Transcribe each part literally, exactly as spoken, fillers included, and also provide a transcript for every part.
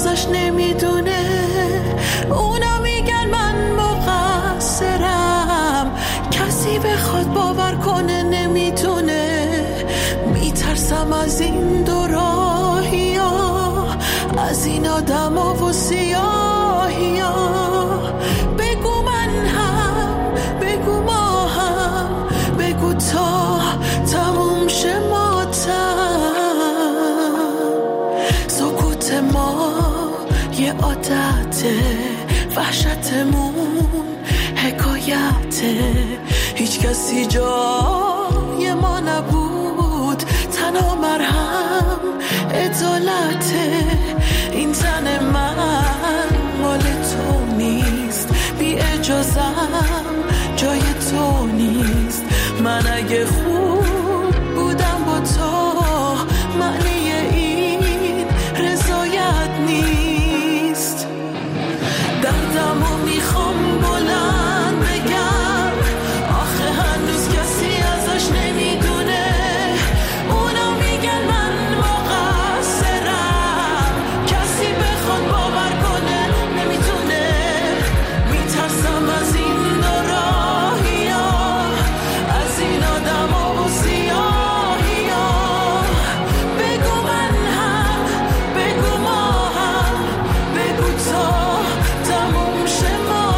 ازش نمیدونه. اونا میگن من مقصرم، کسی بخواد باور کنه نمیتونه. میترسم از این دو راهی ها، از این آدم ها و سیاهی ها. بگو من هم، بگو ما هم، بگو تا تموم شه ماتم. سکوت ما یه عادته، وحشتمون حکایته. هیچ کسی جای ما نبود، تنها مرهم عدالته. این تن من مال تو نیست، بی اجازم جای تو نیست. من اگه خوب بودم با تو، معنی این رضایت نیست. دردمو میخوام بلند بگم، آخه هنوز کسی ازش نمیدونه. اونا میگن من مقصرم، کسی بخواد باور کنه نمیتونه. میترسم از این دو راهی ها، از این آدم ها و سیاهی ها. بگو من هم، بگو ما هم، بگو تا تموم شه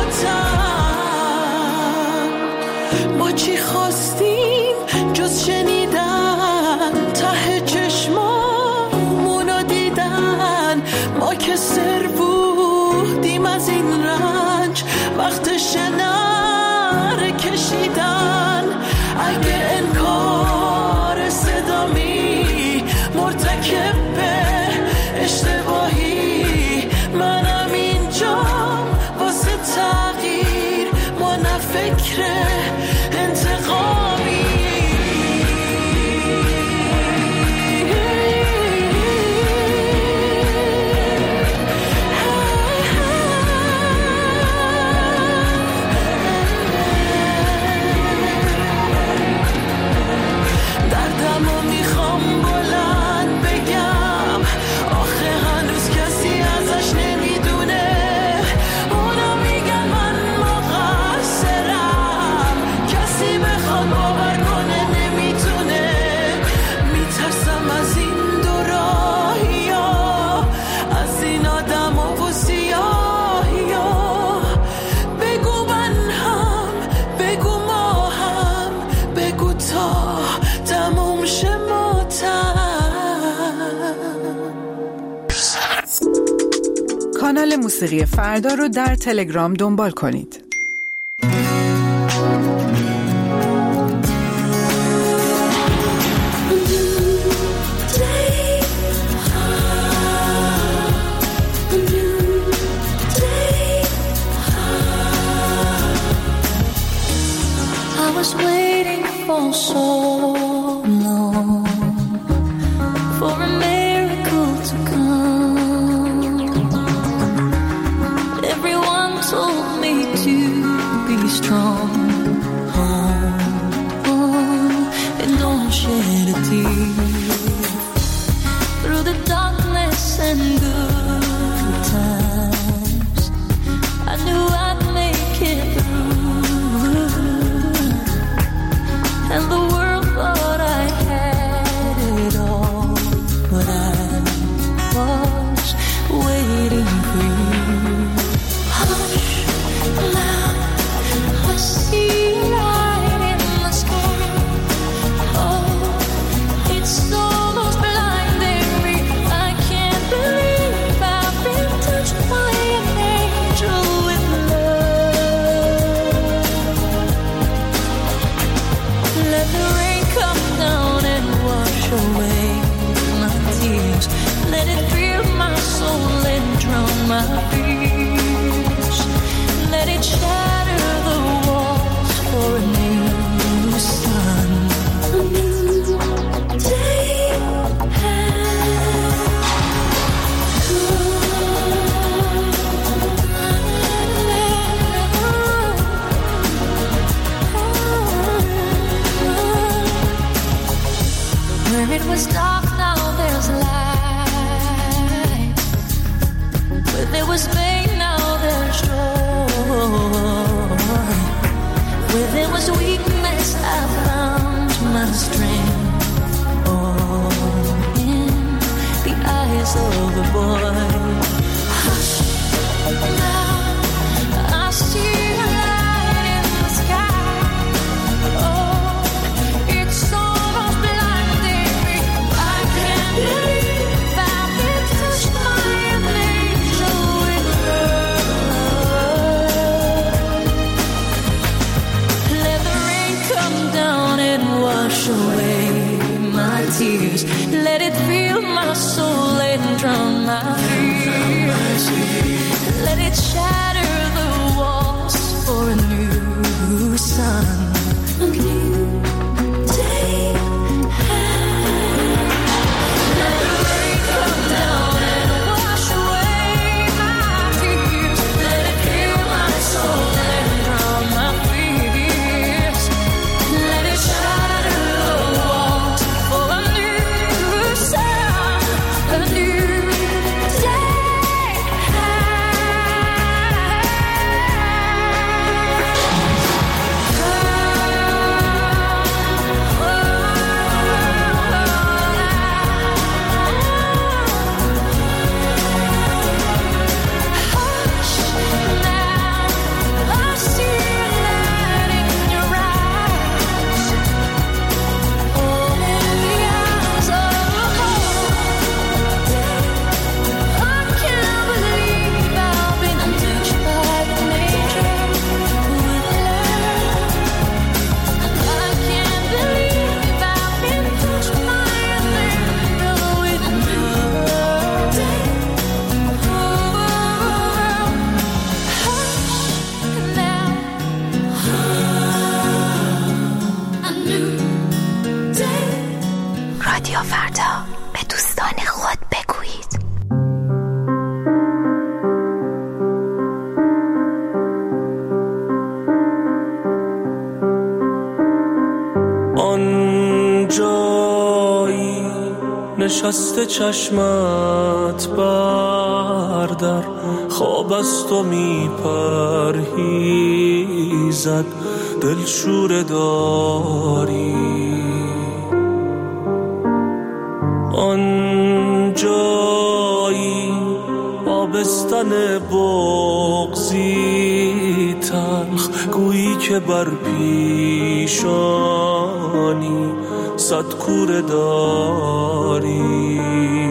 ماتم. ما چی خواستیم جز شنیدن، ته چشمامونو دیدن. ما که سر بودیم از این رنج، وقتش نره کشیدن. اگه انکار صدامی مرتکب به اشتباهی، منم اینجام واسه تغییر، ما نه فکر انتقامی. دردمو میخوام بلند بگم، آخه هنوز کسی ازش نمیدونه. اونا میگن من مقصرم، کسی بخواد باور کنه نمیتونه. میترسم از این دو راهی ها، از این آدم ها و سیاهی ها. بگو من هم، بگو ما هم، بگو تا تموم شه ماتم. کانال موسیقی فردا رو در تلگرام دنبال کنید. I was waiting for so long for a miracle to come. Everyone told me to be strong, oh, oh, and don't shed a tear. Through the darkness and good times, I knew I'd make it through. And the world thought I had it all, but I was waiting for you. Hush, now I see light in the sky. Oh, it's almost blinding me. I can't believe I've been touched by an angel with love. Let the rain come down and wash away my tears. Let it fill my soul and drown my fears. Let it shatter the walls for a new sun. A new day has come. Where it was dark, now there's light. was pain, now there's joy. Where there was weakness, I found my strength. Oh, in the eyes of a boy. Hush, now I see a light in the sky. Oh, it's almost blinding me. I can't believe I've been touched by an angel with love. Let the rain come down and wash away my tears. Let it fill my soul and drown my fears. Let it shatter the walls for a new sun. A new day. Let the rain come down and wash away my tears. Let it fill my soul and drown my fears. Let it shatter the walls for a new sun, a new day. Hush, now I see a light in your eyes. Oh, in the eyes of a cold day. I can't believe I've been touched by an angel with love. I can't believe I've been touched by an angel with love. Hush now, a new day. رادیو فردا، به دوستان خود بگویید. آن جایی نشسته چشمت بردر، خواب است و می پرهیزد، دلشوره داری. آن جایی آبستن بغضی تلخ، گویی که بر پیشانی صد کوره داری.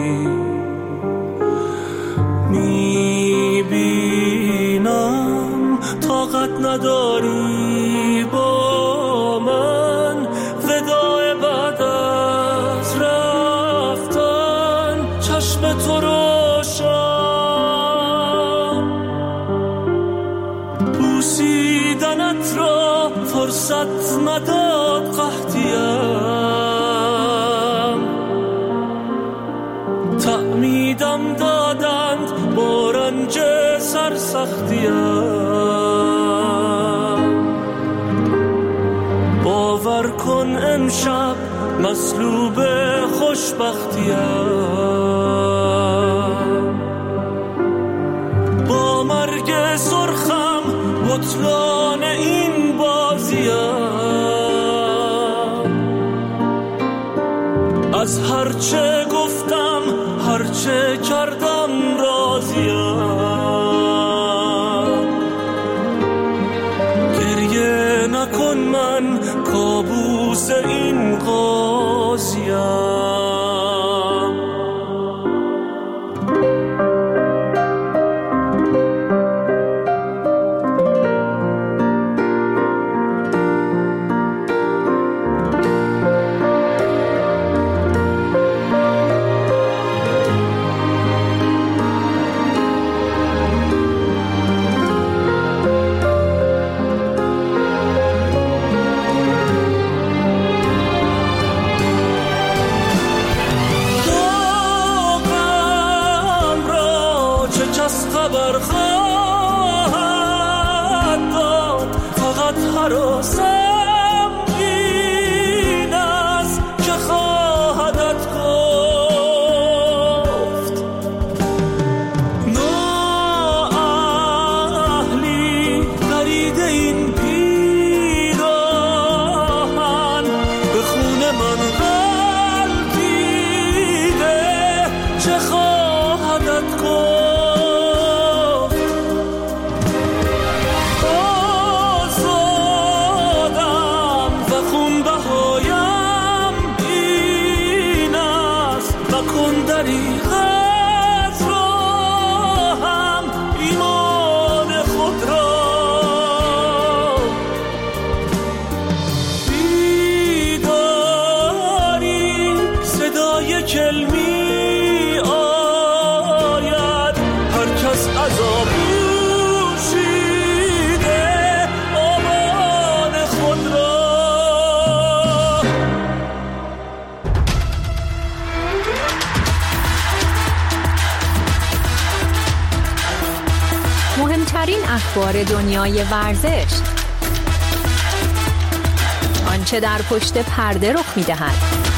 میبینم طاقت نداری با من، وداع بعد از رفتن چشم تو روشن. بوسیدنت را فرصت نداد قحطیم، تعمیدم دادند با رنج سرسختیم. باور کن امشب مصلوب خوشبختیم، با مرگ سرخم بطلان این بازیم. از هرچه گفتم هرچه کردم راضیم. گریه نکن من کابوس این قاضیم. حقیقت را هم ایمان خود را بیداری صدای کلمی آید هر کس عذاب مهمترین اخبار دنیای ورزش، آنچه در پشت پرده رخ می‌دهد،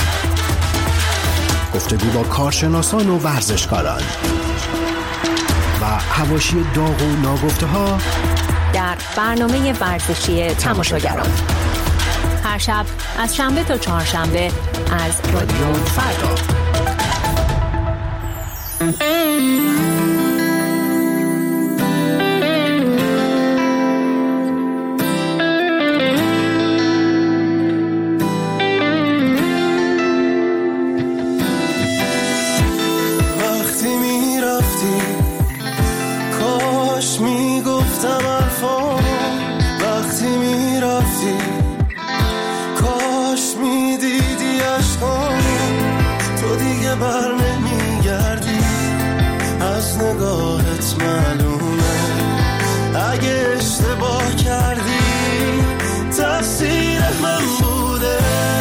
گفتگو با کارشناسان و ورزشکاران و حواشی داغ و ناگفته‌ها در برنامه ورزشی تماشاگران هر شب از شنبه تا چهارشنبه از رادیو فردا. بر نمیگردی از نگاهت معلومه اگه اشتباه کردی تقصیر من بوده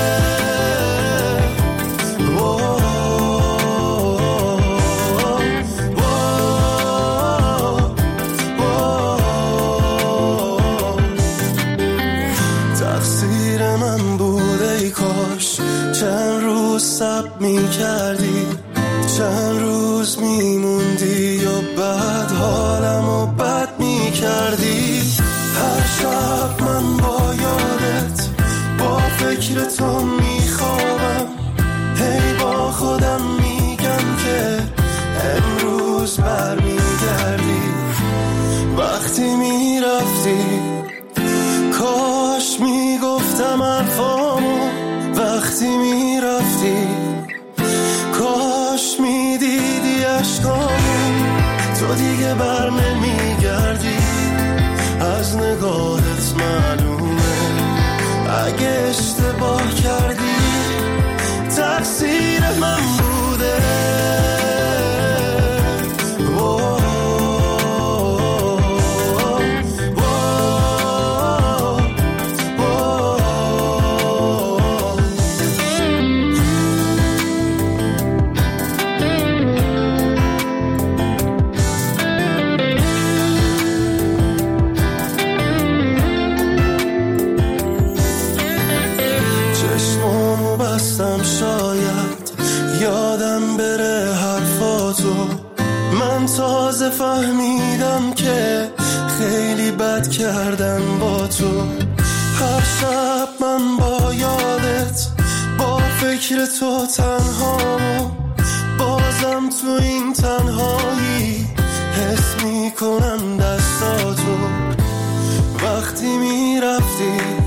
تقصیر من بوده ای کاش چند روز صبر میکردی چند روز میموندی و بعد حالمو بد میکردی هر شب من با یادت با فکر تو میخوابم هی با خودم میگم که امروز برمیگردی وقتی میرفتی کاش میگفتم حرفامو وقتی میرفتی کاش میدیدی عشقامو تو دیگه بر نمیگردی از نگاهت معلومه اگه اشتباه کردی تقصیر من بوده تازه فهمیدم که خیلی بد کردم با تو هر شب من با یادت با فکر تو تنهامو بازم تو این تنهایی حس میکنم دستاتو وقتی میرفتی